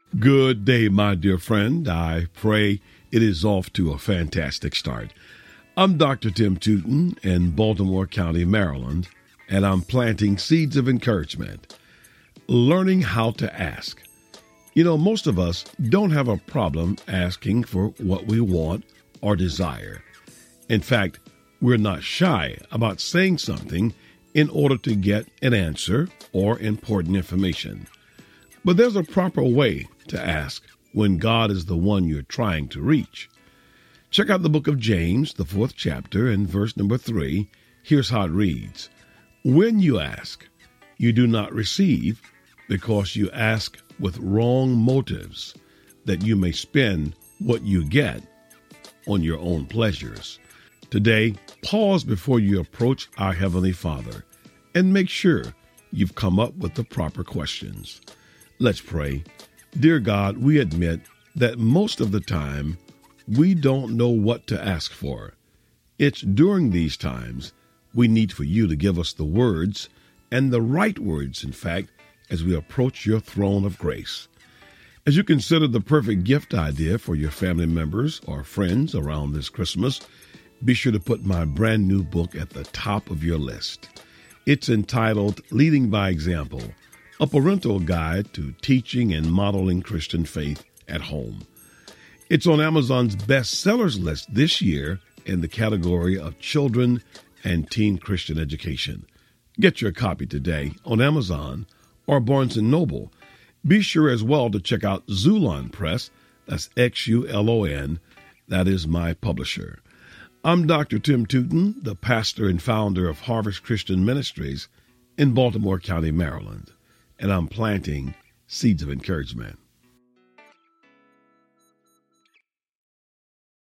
Good day, my dear friend. I pray it is off to a fantastic start. I'm Dr. Tim Tootin in Baltimore County, Maryland, and I'm planting seeds of encouragement, learning how to ask. You know, most of us don't have a problem asking for what we want or desire. In fact, we're not shy about saying something in order to get an answer or important information. But there's a proper way to ask when God is the one you're trying to reach. Check out the book of James, the 4th chapter, and verse number 3. Here's how it reads. When you ask, you do not receive, because you ask with wrong motives, that you may spend what you get on your own pleasures. Today, pause before you approach our Heavenly Father and make sure you've come up with the proper questions. Let's pray. Dear God, we admit that most of the time we don't know what to ask for. It's during these times we need for you to give us the words, and the right words, in fact, as we approach your throne of grace. As you consider the perfect gift idea for your family members or friends around this Christmas, be sure to put my brand new book at the top of your list. It's entitled Leading by Example, a parental guide to teaching and modeling Christian faith at home. It's on Amazon's bestsellers list this year in the category of children and teen Christian education. Get your copy today on Amazon or Barnes & Noble. Be sure as well to check out Xulon Press, that's Xulon, that is my publisher. I'm Dr. Tim Tootin, the pastor and founder of Harvest Christian Ministries in Baltimore County, Maryland, and I'm planting seeds of encouragement.